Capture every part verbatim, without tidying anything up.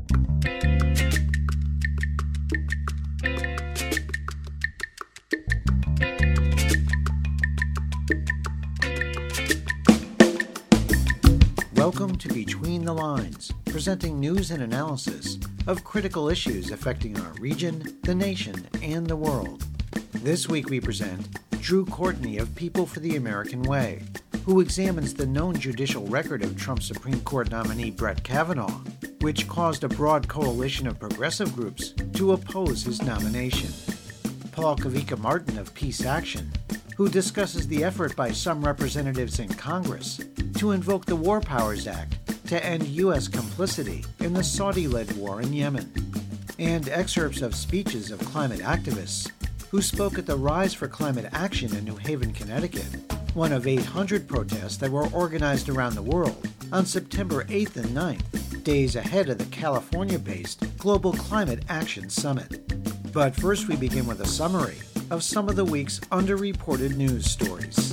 Welcome to Between the Lines, presenting news and analysis of critical issues affecting our region, the nation, and the world. This week we present Drew Courtney of People for the American Way, who examines the known judicial record of Trump Supreme Court nominee Brett Kavanaugh, which caused a broad coalition of progressive groups to oppose his nomination. Paul Kavika Martin of Peace Action, who discusses the effort by some representatives in Congress to invoke the War Powers Act to end U S complicity in the Saudi-led war in Yemen, and excerpts of speeches of climate activists who spoke at the Rise for Climate Action in New Haven, Connecticut, one of eight hundred protests that were organized around the world on September eighth and ninth, days ahead of the California-based Global Climate Action Summit. But first we begin with a summary of some of the week's underreported news stories.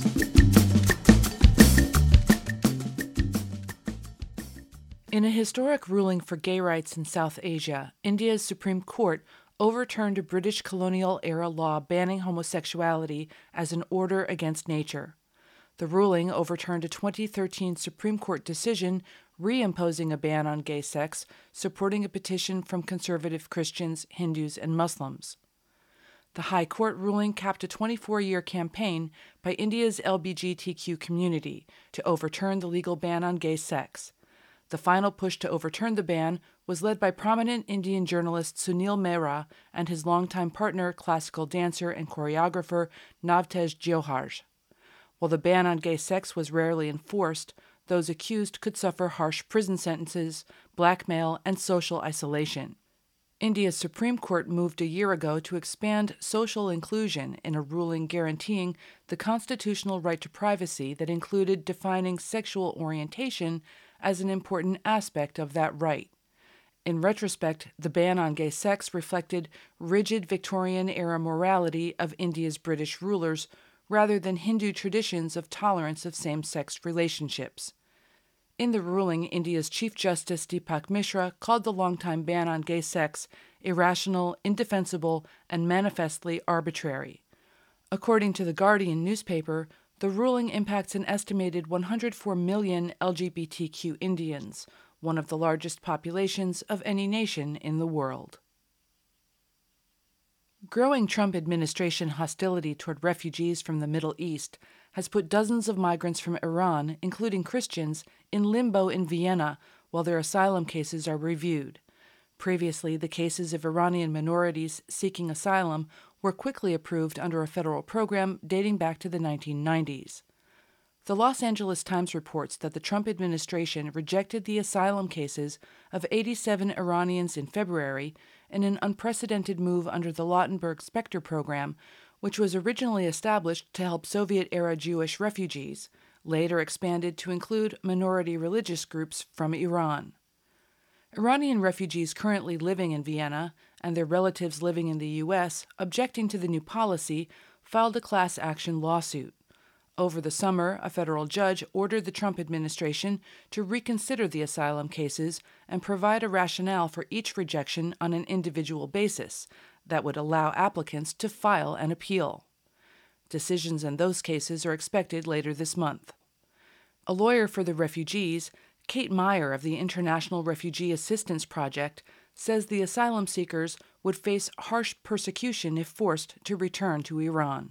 In a historic ruling for gay rights in South Asia, India's Supreme Court overturned a British colonial-era law banning homosexuality as an order against nature. The ruling overturned a twenty thirteen Supreme Court decision reimposing a ban on gay sex, supporting a petition from conservative Christians, Hindus, and Muslims. The High Court ruling capped a twenty-four year campaign by India's L G B T Q community to overturn the legal ban on gay sex. The final push to overturn the ban was led by prominent Indian journalist Sunil Mehra and his longtime partner, classical dancer and choreographer Navtej Johar. While the ban on gay sex was rarely enforced, those accused could suffer harsh prison sentences, blackmail, and social isolation. India's Supreme Court moved a year ago to expand social inclusion in a ruling guaranteeing the constitutional right to privacy that included defining sexual orientation as an important aspect of that right. In retrospect, the ban on gay sex reflected rigid Victorian-era morality of India's British rulers rather than Hindu traditions of tolerance of same-sex relationships. In the ruling, India's Chief Justice Deepak Mishra called the longtime ban on gay sex irrational, indefensible, and manifestly arbitrary. According to The Guardian newspaper, the ruling impacts an estimated one hundred four million L G B T Q Indians, one of the largest populations of any nation in the world. Growing Trump administration hostility toward refugees from the Middle East has put dozens of migrants from Iran, including Christians, in limbo in Vienna while their asylum cases are reviewed. Previously, the cases of Iranian minorities seeking asylum were quickly approved under a federal program dating back to the nineteen nineties. The Los Angeles Times reports that the Trump administration rejected the asylum cases of eighty-seven Iranians in February in an unprecedented move under the Lautenberg-Specter program, which was originally established to help Soviet-era Jewish refugees, later expanded to include minority religious groups from Iran. Iranian refugees currently living in Vienna and their relatives living in the U S objecting to the new policy filed a class action lawsuit. Over the summer, a federal judge ordered the Trump administration to reconsider the asylum cases and provide a rationale for each rejection on an individual basis that would allow applicants to file an appeal. Decisions in those cases are expected later this month. A lawyer for the refugees, Kate Meyer of the International Refugee Assistance Project, says the asylum seekers would face harsh persecution if forced to return to Iran.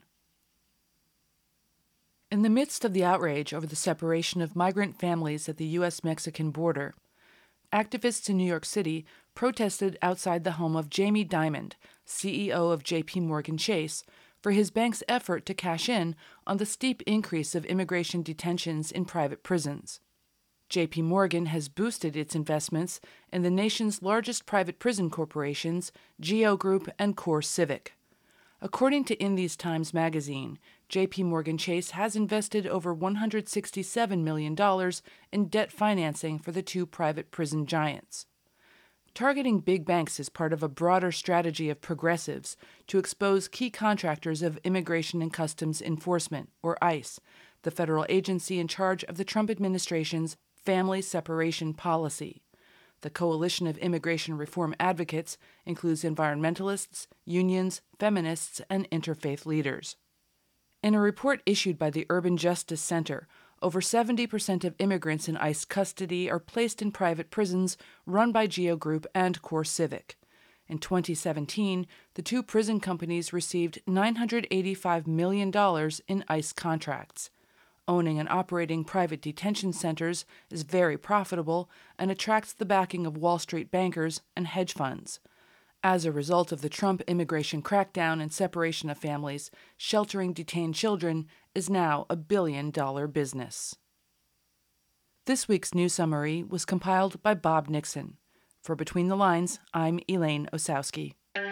In the midst of the outrage over the separation of migrant families at the U S Mexican border, activists in New York City protested outside the home of Jamie Dimon, C E O of J P Morgan Chase, for his bank's effort to cash in on the steep increase of immigration detentions in private prisons. J P Morgan has boosted its investments in the nation's largest private prison corporations, Geo Group and CoreCivic. According to Indies Times magazine, J P Morgan Chase has invested over one hundred sixty-seven million dollars in debt financing for the two private prison giants. Targeting big banks is part of a broader strategy of progressives to expose key contractors of Immigration and Customs Enforcement, or ICE, the federal agency in charge of the Trump administration's family separation policy. The Coalition of Immigration Reform Advocates includes environmentalists, unions, feminists, and interfaith leaders. In a report issued by the Urban Justice Center, over seventy percent of immigrants in ICE custody are placed in private prisons run by Geo Group and CoreCivic. In twenty seventeen, the two prison companies received nine hundred eighty-five million dollars in ICE contracts. Owning and operating private detention centers is very profitable and attracts the backing of Wall Street bankers and hedge funds. As a result of the Trump immigration crackdown and separation of families, sheltering detained children is now a billion-dollar business. This week's news summary was compiled by Bob Nixon. For Between the Lines, I'm Elaine Osowski.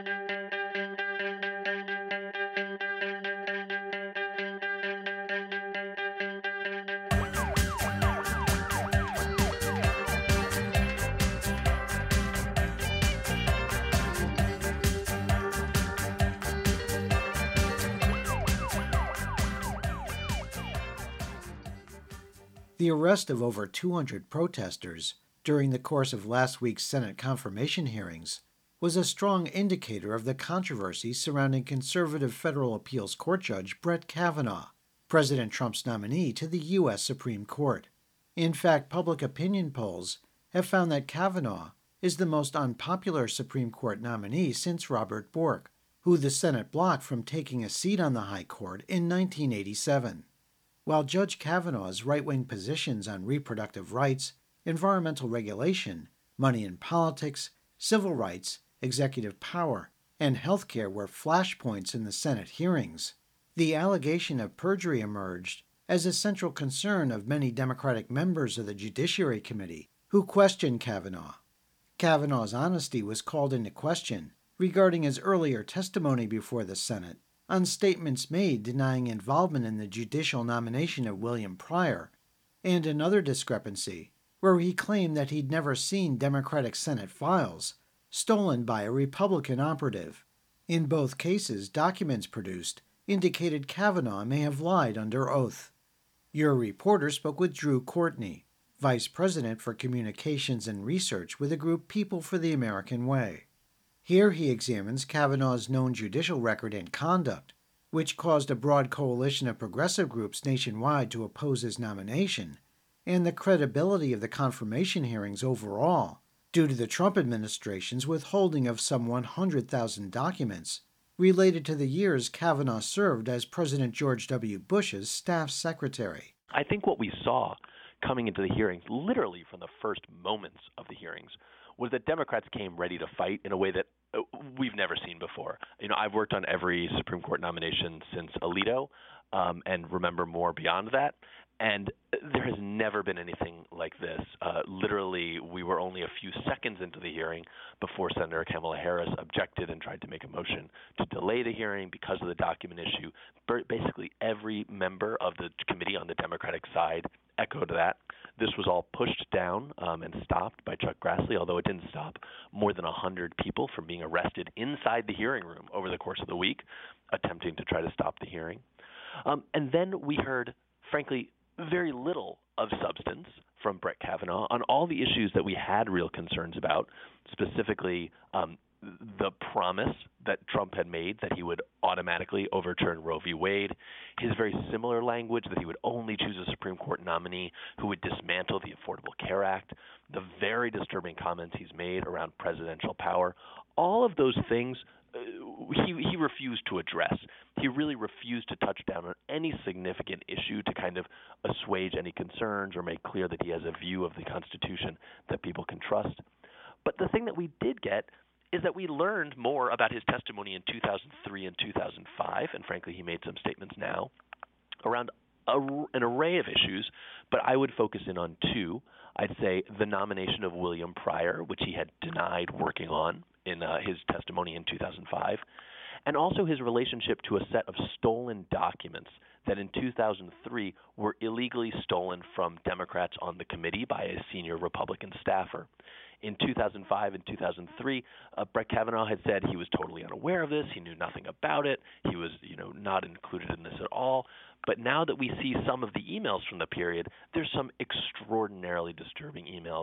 The arrest of over two hundred protesters during the course of last week's Senate confirmation hearings was a strong indicator of the controversy surrounding conservative federal appeals court judge Brett Kavanaugh, President Trump's nominee to the U S Supreme Court. In fact, public opinion polls have found that Kavanaugh is the most unpopular Supreme Court nominee since Robert Bork, who the Senate blocked from taking a seat on the High Court in nineteen eighty-seven. While Judge Kavanaugh's right-wing positions on reproductive rights, environmental regulation, money in politics, civil rights, executive power, and health care were flashpoints in the Senate hearings, the allegation of perjury emerged as a central concern of many Democratic members of the Judiciary Committee who questioned Kavanaugh. Kavanaugh's honesty was called into question regarding his earlier testimony before the Senate on statements made denying involvement in the judicial nomination of William Pryor, and another discrepancy where he claimed that he'd never seen Democratic Senate files stolen by a Republican operative. In both cases, documents produced indicated Kavanaugh may have lied under oath. Your reporter spoke with Drew Courtney, Vice President for Communications and Research with the group People for the American Way. Here he examines Kavanaugh's known judicial record and conduct, which caused a broad coalition of progressive groups nationwide to oppose his nomination, and the credibility of the confirmation hearings overall, due to the Trump administration's withholding of some one hundred thousand documents related to the years Kavanaugh served as President George W. Bush's staff secretary. I think what we saw coming into the hearings, literally from the first moments of the hearings, was that Democrats came ready to fight in a way that uh, we've never seen before. You know, I've worked on every Supreme Court nomination since Alito, um, and remember more beyond that. And there has never been anything like this. Uh, literally, we were only a few seconds into the hearing before Senator Kamala Harris objected and tried to make a motion to delay the hearing because of the document issue. Basically, every member of the committee on the Democratic side echoed that. This was all pushed down um, and stopped by Chuck Grassley, although it didn't stop more than one hundred people from being arrested inside the hearing room over the course of the week, attempting to try to stop the hearing. Um, and then we heard, frankly, very little of substance from Brett Kavanaugh on all the issues that we had real concerns about, specifically um, the promise that Trump had made that he would automatically overturn Roe v. Wade, his very similar language that he would only choose a Supreme Court nominee who would dismantle the Affordable Care Act, the very disturbing comments he's made around presidential power. All of those things uh, he, he refused to address. He really refused to touch down on any significant issue to kind of assuage any concerns or make clear that he has a view of the Constitution that people can trust. But the thing that we did get is that we learned more about his testimony in two thousand three and two thousand five, and frankly, he made some statements now around a, an array of issues, but I would focus in on two. I'd say the nomination of William Pryor, which he had denied working on in uh, his testimony in two thousand five, and also his relationship to a set of stolen documents that in two thousand three were illegally stolen from Democrats on the committee by a senior Republican staffer. In two thousand five and two thousand three, uh, Brett Kavanaugh had said he was totally unaware of this. He knew nothing about it. He was, you know, not included in this at all. But now that we see some of the emails from the period, there's some extraordinarily disturbing emails.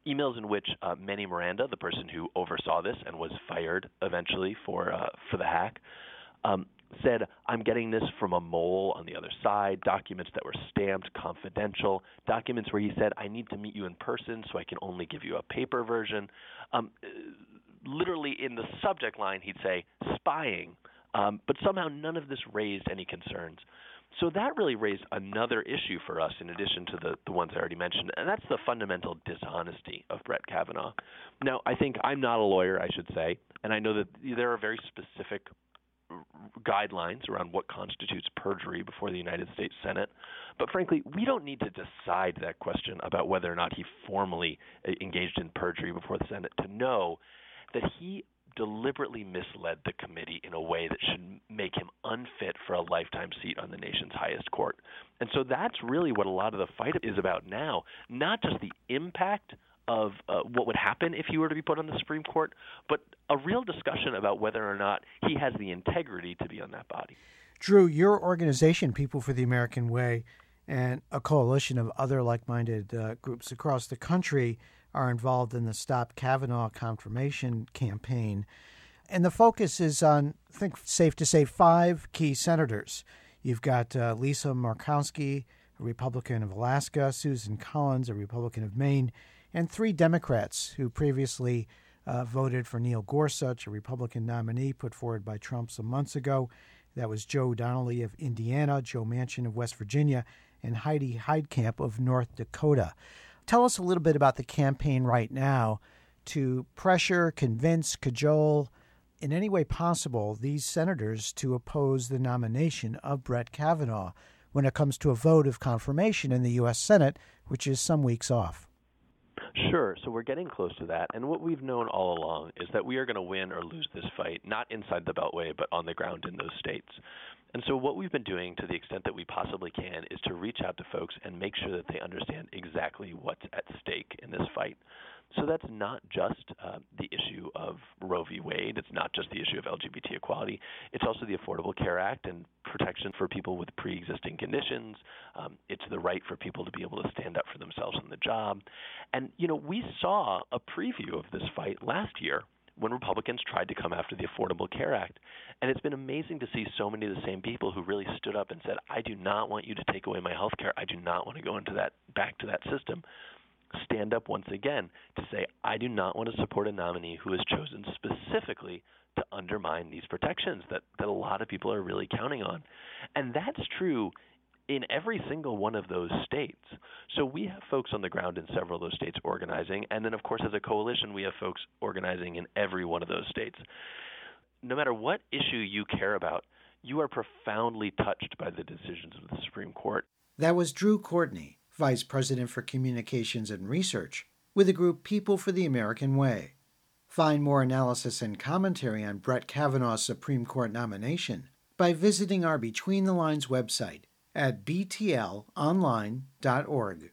emails in which uh, Manny Miranda, the person who oversaw this and was fired eventually for uh, for the hack, um, said, I'm getting this from a mole on the other side, documents that were stamped confidential, documents where he said, I need to meet you in person so I can only give you a paper version. Um, literally in the subject line, he'd say, spying, um, but somehow none of this raised any concerns. So that really raised another issue for us in addition to the, the ones I already mentioned, and that's the fundamental dishonesty of Brett Kavanaugh. Now, I think I'm not a lawyer, I should say, and I know that there are very specific guidelines around what constitutes perjury before the United States Senate. But frankly, we don't need to decide that question about whether or not he formally engaged in perjury before the Senate to know that he deliberately misled the committee in a way that should make him unfit for a lifetime seat on the nation's highest court. And so that's really what a lot of the fight is about now, not just the impact of uh, what would happen if he were to be put on the Supreme Court, but a real discussion about whether or not he has the integrity to be on that body. Drew, your organization, People for the American Way, and a coalition of other like-minded uh, groups across the country are involved in the Stop Kavanaugh Confirmation campaign. And the focus is on, I think safe to say, five key senators. You've got uh, Lisa Murkowski, a Republican of Alaska, Susan Collins, a Republican of Maine, and three Democrats who previously uh, voted for Neil Gorsuch, a Republican nominee put forward by Trump some months ago. That was Joe Donnelly of Indiana, Joe Manchin of West Virginia, and Heidi Heitkamp of North Dakota. Tell us a little bit about the campaign right now to pressure, convince, cajole, in any way possible, these senators to oppose the nomination of Brett Kavanaugh when it comes to a vote of confirmation in the U S Senate, which is some weeks off. Sure. So we're getting close to that. And what we've known all along is that we are going to win or lose this fight, not inside the Beltway, but on the ground in those states. And so what we've been doing to the extent that we possibly can is to reach out to folks and make sure that they understand exactly what's at stake in this fight. So that's not just uh, the issue of Roe v. Wade. It's not just the issue of L G B T equality. It's also the Affordable Care Act and protection for people with pre-existing conditions. Um, it's the right for people to be able to stand up for themselves on the job. And, you know, we saw a preview of this fight last year when Republicans tried to come after the Affordable Care Act. And it's been amazing to see so many of the same people who really stood up and said, I do not want you to take away my health care. I do not want to go into that back to that system. Stand up once again to say, I do not want to support a nominee who has chosen specifically to undermine these protections that, that a lot of people are really counting on. And that's true in every single one of those states. So we have folks on the ground in several of those states organizing. And then, of course, as a coalition, we have folks organizing in every one of those states. No matter what issue you care about, you are profoundly touched by the decisions of the Supreme Court. That was Drew Courtney, Vice President for Communications and Research with the group People for the American Way. Find more analysis and commentary on Brett Kavanaugh's Supreme Court nomination by visiting our Between the Lines website at b t l online dot org.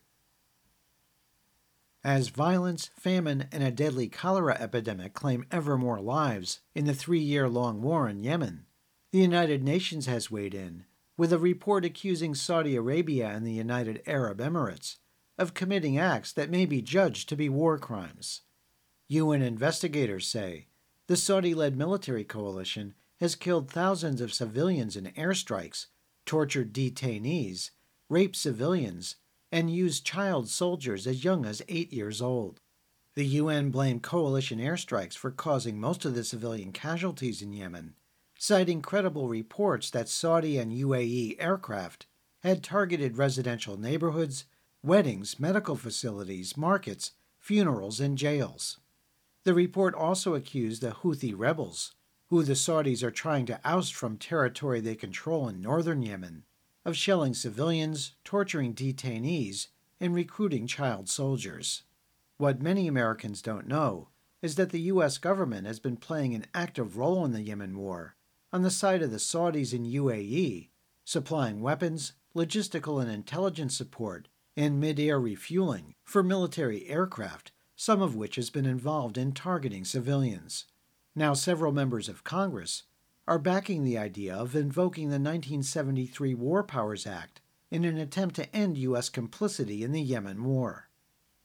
As violence, famine, and a deadly cholera epidemic claim ever more lives in the three-year-long war in Yemen, the United Nations has weighed in with a report accusing Saudi Arabia and the United Arab Emirates of committing acts that may be judged to be war crimes. U N investigators say the Saudi-led military coalition has killed thousands of civilians in airstrikes, tortured detainees, raped civilians, and used child soldiers as young as eight years old. The U N blamed coalition airstrikes for causing most of the civilian casualties in Yemen, citing credible reports that Saudi and U A E aircraft had targeted residential neighborhoods, weddings, medical facilities, markets, funerals, and jails. The report also accused the Houthi rebels, who the Saudis are trying to oust from territory they control in northern Yemen, of shelling civilians, torturing detainees, and recruiting child soldiers. What many Americans don't know is that the U S government has been playing an active role in the Yemen war on the side of the Saudis and U A E, supplying weapons, logistical and intelligence support, and mid-air refueling for military aircraft, some of which has been involved in targeting civilians. Now several members of Congress are backing the idea of invoking the nineteen seventy-three War Powers Act in an attempt to end U S complicity in the Yemen war.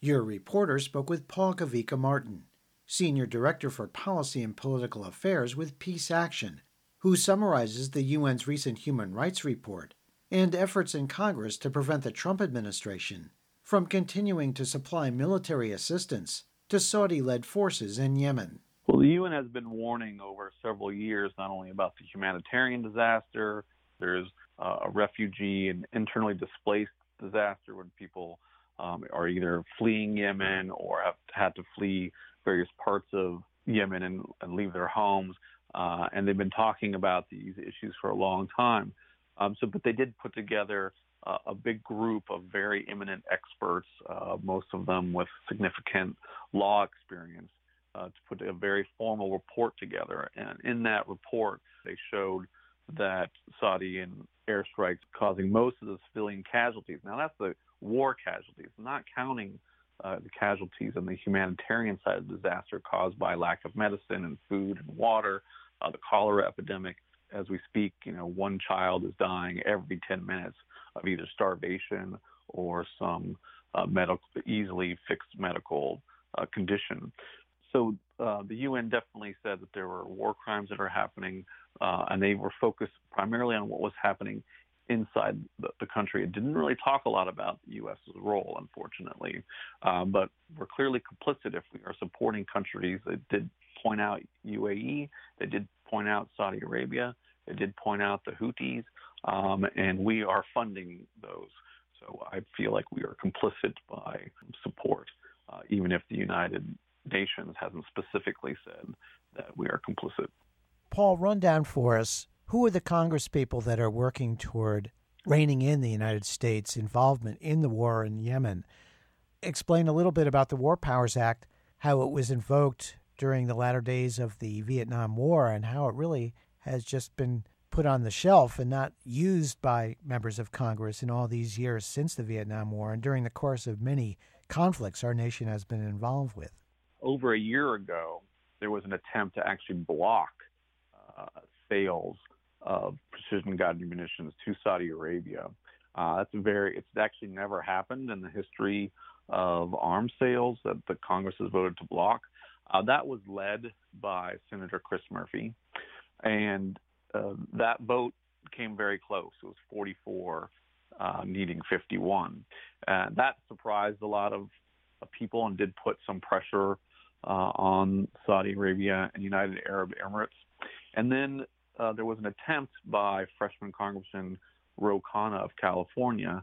Your reporter spoke with Paul Kavika Martin, Senior Director for Policy and Political Affairs with Peace Action, who summarizes the U N's recent human rights report and efforts in Congress to prevent the Trump administration from continuing to supply military assistance to Saudi-led forces in Yemen. Well, the U N has been warning over several years not only about the humanitarian disaster, there's uh, a refugee and internally displaced disaster when people um, are either fleeing Yemen or have had to flee various parts of Yemen and, and leave their homes. Uh, and they've been talking about these issues for a long time. Um, so, but they did put together uh, a big group of very eminent experts, uh, most of them with significant law experience, uh, to put a very formal report together. And in that report, they showed that Saudi and airstrikes causing most of the civilian casualties. Now, that's the war casualties, not counting uh, the casualties on the humanitarian side of the disaster caused by lack of medicine and food and water, uh, the cholera epidemic. As we speak, you know, one child is dying every ten minutes of either starvation or some uh, medical, easily fixed medical uh, condition. So uh, the U N definitely said that there were war crimes that are happening, uh, and they were focused primarily on what was happening inside the, the country. It didn't really talk a lot about the U S's role, unfortunately, uh, but we're clearly complicit if we are supporting countries. They did point out U A E, they did point out Saudi Arabia, they did point out the Houthis, um, and we are funding those. So I feel like we are complicit by support, uh, even if the United Nations hasn't specifically said that we are complicit. Paul, run down for us, who are the Congress people that are working toward reining in the United States' involvement in the war in Yemen? Explain a little bit about the War Powers Act, how it was invoked during the latter days of the Vietnam War, and how it really has just been put on the shelf and not used by members of Congress in all these years since the Vietnam War and during the course of many conflicts our nation has been involved with. Over a year ago, there was an attempt to actually block uh, sales of precision-guided munitions to Saudi Arabia. Uh, that's very, it's actually never happened in the history of arms sales that the Congress has voted to block. Uh, that was led by Senator Chris Murphy, and uh, that vote came very close. It was forty-four, uh, needing fifty-one. Uh, that surprised a lot of uh, people and did put some pressure uh, on Saudi Arabia and United Arab Emirates. And then uh, there was an attempt by freshman Congressman Ro Khanna of California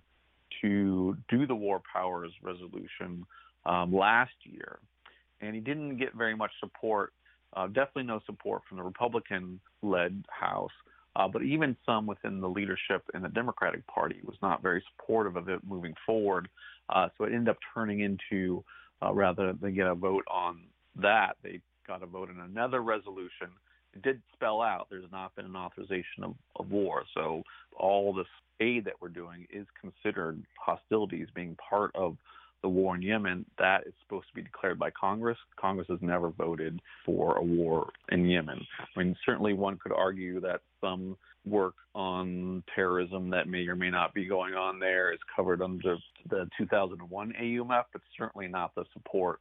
to do the War Powers resolution um, last year. And he didn't get very much support, uh, definitely no support from the Republican-led House, uh, but even some within the leadership in the Democratic Party was not very supportive of it moving forward. Uh, so it ended up turning into, uh, rather than get a vote on that, they got a vote in another resolution. It did spell out there's not been an authorization of, of war. So all this aid that we're doing is considered hostilities being part of the war in Yemen. That is supposed to be declared by Congress. Congress has never voted for a war in Yemen. I mean, certainly one could argue that some work on terrorism that may or may not be going on there is covered under the two thousand one A U M F, but certainly not the support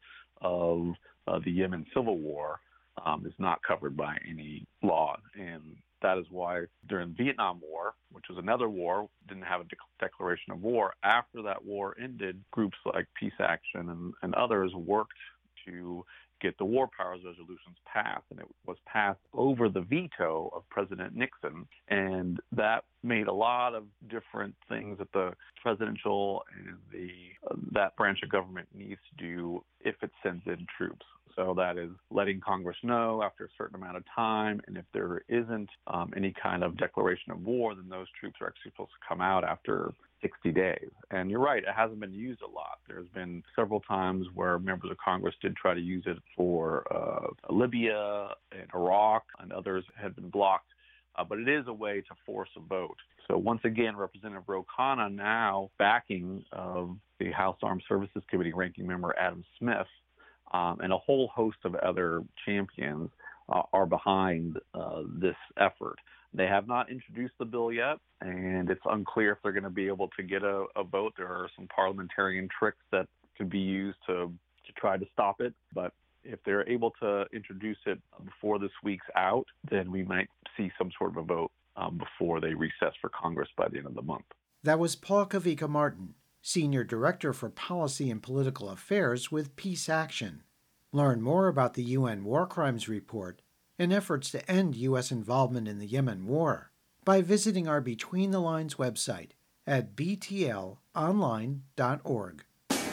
of uh, the Yemen civil war um, is not covered by any law. And that is why during the Vietnam War, which was another war, didn't have a de- declaration of war. After that war ended, groups like Peace Action and, and others worked to get the War Powers resolutions passed, and it was passed over the veto of President Nixon. And that made a lot of different things that the presidential and the uh, that branch of government needs to do if it sends in troops. So that is letting Congress know after a certain amount of time, and if there isn't um, any kind of declaration of war, then those troops are actually supposed to come out after sixty days. And you're right, it hasn't been used a lot. There's been several times where members of Congress did try to use it for uh, Libya and Iraq, and others had been blocked. Uh, but it is a way to force a vote. So once again, Representative Ro Khanna, now backing of the House Armed Services Committee ranking member Adam Smith, Um, and a whole host of other champions uh, are behind uh, this effort. They have not introduced the bill yet, and it's unclear if they're going to be able to get a, a vote. There are some parliamentarian tricks that to be used to, to try to stop it. But if they're able to introduce it before this week's out, then we might see some sort of a vote um, before they recess for Congress by the end of the month. That was Paul Kavika Martin, Senior Director for Policy and Political Affairs with Peace Action. Learn more about the U N War Crimes Report and efforts to end U S involvement in the Yemen war by visiting our Between the Lines website at b t l online dot org.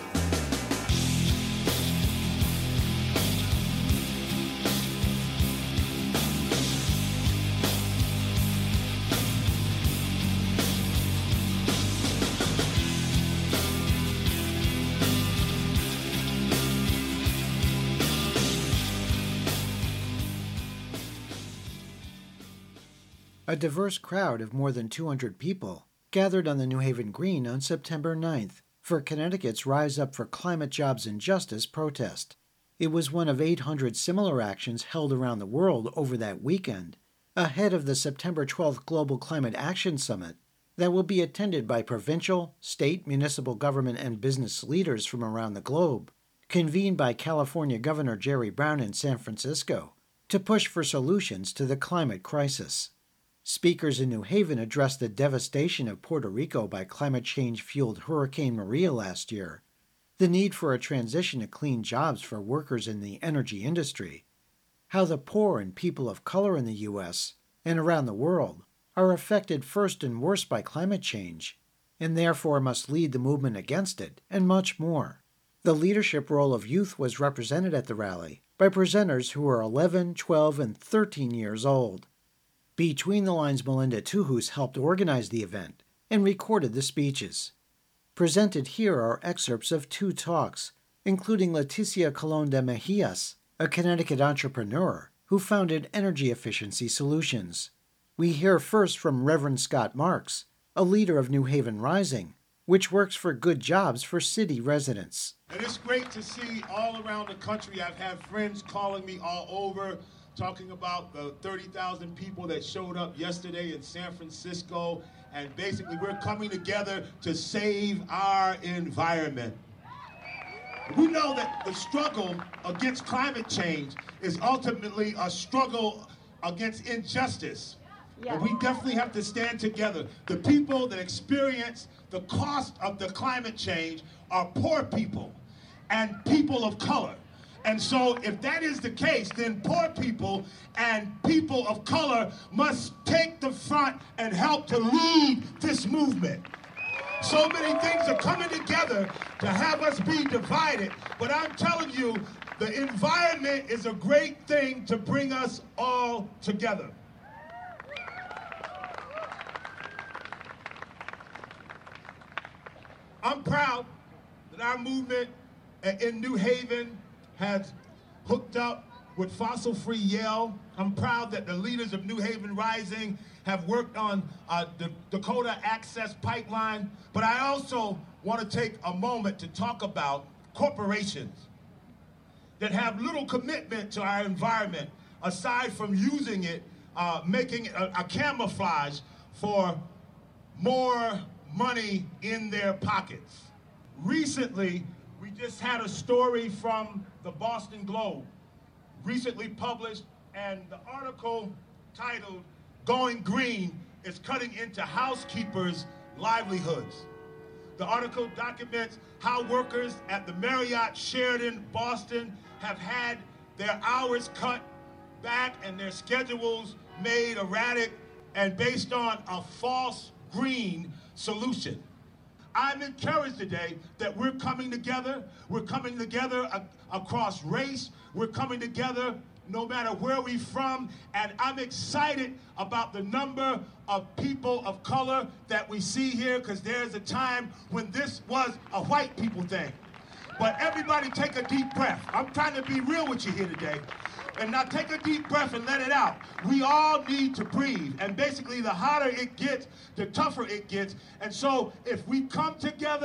A diverse crowd of more than two hundred people gathered on the New Haven Green on September ninth for Connecticut's Rise Up for Climate Jobs and Justice protest. It was one of eight hundred similar actions held around the world over that weekend, ahead of the September twelfth Global Climate Action Summit that will be attended by provincial, state, municipal government, and business leaders from around the globe, convened by California Governor Jerry Brown in San Francisco to push for solutions to the climate crisis. Speakers in New Haven addressed the devastation of Puerto Rico by climate change-fueled Hurricane Maria last year, the need for a transition to clean jobs for workers in the energy industry, how the poor and people of color in the U S and around the world are affected first and worst by climate change, and therefore must lead the movement against it, and much more. The leadership role of youth was represented at the rally by presenters who are eleven, twelve, and thirteen years old. Between the Lines' Melinda Tuhus helped organize the event and recorded the speeches. Presented here are excerpts of two talks, including Leticia Colon de Mejias, a Connecticut entrepreneur who founded Energy Efficiency Solutions. We hear first from Reverend Scott Marks, a leader of New Haven Rising, which works for good jobs for city residents. And it's great to see all around the country. I've had friends calling me all over, talking about the thirty thousand people that showed up yesterday in San Francisco, and basically we're coming together to save our environment. We know that the struggle against climate change is ultimately a struggle against injustice. Yeah. And we definitely have to stand together. The people that experience the cost of the climate change are poor people and people of color. And so if that is the case, then poor people and people of color must take the front and help to lead this movement. So many things are coming together to have us be divided, but I'm telling you, the environment is a great thing to bring us all together. I'm proud that our movement in New Haven has hooked up with Fossil Free Yale. I'm proud that the leaders of New Haven Rising have worked on uh, the Dakota Access Pipeline. But I also want to take a moment to talk about corporations that have little commitment to our environment, aside from using it, uh, making a, a camouflage for more money in their pockets. Recently, we just had a story from the Boston Globe, recently published, and the article titled, "Going Green is Cutting into Housekeepers' Livelihoods." The article documents how workers at the Marriott Sheraton Boston have had their hours cut back and their schedules made erratic and based on a false green solution. I'm encouraged today that we're coming together. We're coming together a- across race. We're coming together no matter where we're from. And I'm excited about the number of people of color that we see here, because there's a time when this was a white people thing. But everybody take a deep breath. I'm trying to be real with you here today. And now take a deep breath and let it out. We all need to breathe. And basically, the hotter it gets, the tougher it gets. And so if we come together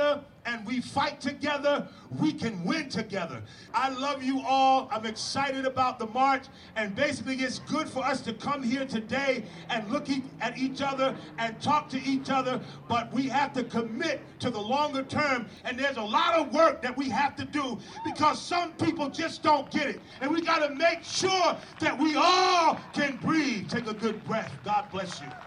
and we fight together, we can win together. I love you all. I'm excited about the march, and basically it's good for us to come here today and look e- at each other and talk to each other, but we have to commit to the longer term, and there's a lot of work that we have to do because some people just don't get it, and we got to make sure that we all can breathe. Take a good breath. God bless you.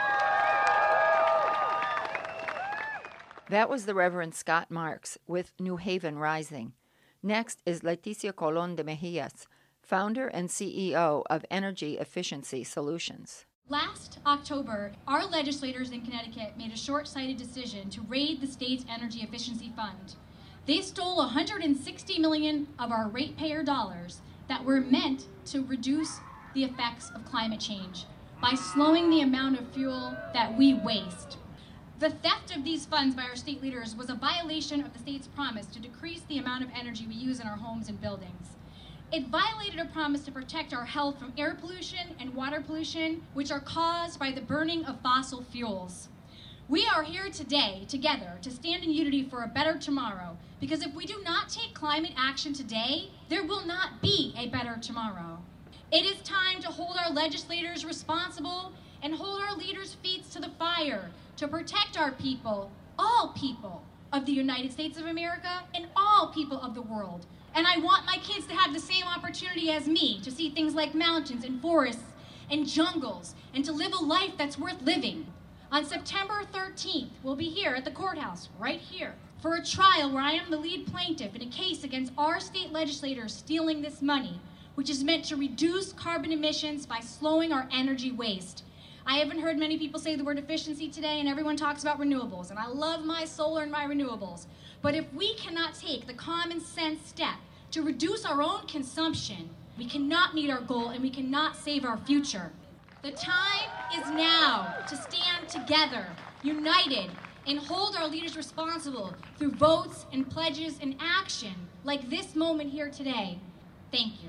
That was the Reverend Scott Marks with New Haven Rising. Next is Leticia Colon de Mejias, founder and C E O of Energy Efficiency Solutions. Last October, our legislators in Connecticut made a short-sighted decision to raid the state's Energy Efficiency Fund. They stole one hundred sixty million dollars of our ratepayer dollars that were meant to reduce the effects of climate change by slowing the amount of fuel that we waste. The theft of these funds by our state leaders was a violation of the state's promise to decrease the amount of energy we use in our homes and buildings. It violated a promise to protect our health from air pollution and water pollution, which are caused by the burning of fossil fuels. We are here today, together, to stand in unity for a better tomorrow, because if we do not take climate action today, there will not be a better tomorrow. It is time to hold our legislators responsible and hold our leaders' feet to the fire to protect our people, all people of the United States of America and all people of the world. And I want my kids to have the same opportunity as me to see things like mountains and forests and jungles and to live a life that's worth living. On September thirteenth, we'll be here at the courthouse, right here, for a trial where I am the lead plaintiff in a case against our state legislators stealing this money, which is meant to reduce carbon emissions by slowing our energy waste. I haven't heard many people say the word efficiency today, and everyone talks about renewables, and I love my solar and my renewables. But if we cannot take the common sense step to reduce our own consumption, we cannot meet our goal and we cannot save our future. The time is now to stand together, united, and hold our leaders responsible through votes and pledges and action like this moment here today. Thank you.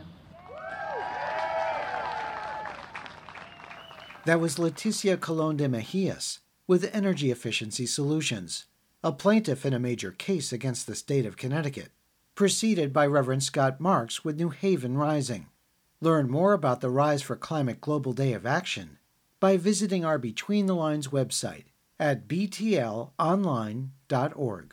That was Leticia Colon de Mejias with Energy Efficiency Solutions, a plaintiff in a major case against the state of Connecticut, preceded by Reverend Scott Marks with New Haven Rising. Learn more about the Rise for Climate Global Day of Action by visiting our Between the Lines website at b t l online dot org.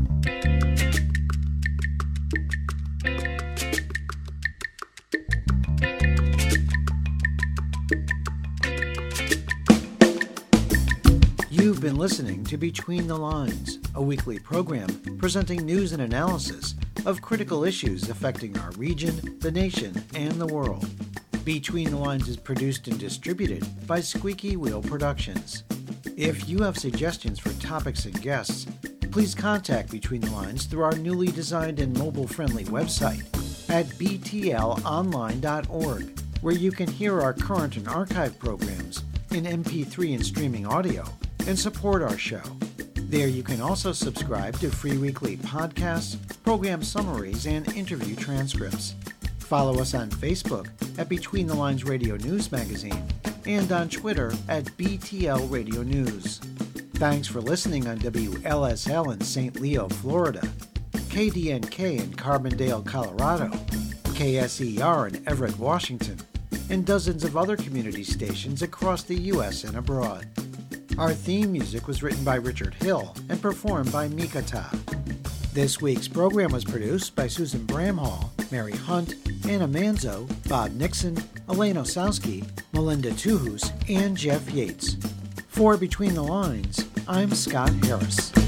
You've been listening to Between the Lines, a weekly program presenting news and analysis of critical issues affecting our region, the nation, and the world. Between the Lines is produced and distributed by Squeaky Wheel Productions. If you have suggestions for topics and guests, please contact Between the Lines through our newly designed and mobile-friendly website at b t l online dot org, where you can hear our current and archived programs in M P three and streaming audio, and support our show. There you can also subscribe to free weekly podcasts, program summaries, and interview transcripts. Follow us on Facebook at Between the Lines Radio News Magazine and on Twitter at B T L Radio News. Thanks for listening on W L S L in Saint Leo, Florida, K D N K in Carbondale, Colorado, K S E R in Everett, Washington, and dozens of other community stations across the U S and abroad. Our theme music was written by Richard Hill and performed by Mikata. This week's program was produced by Susan Bramhall, Mary Hunt, Anna Manzo, Bob Nixon, Elaine Osowski, Melinda Tuhus, and Jeff Yates. For Between the Lines, I'm Scott Harris.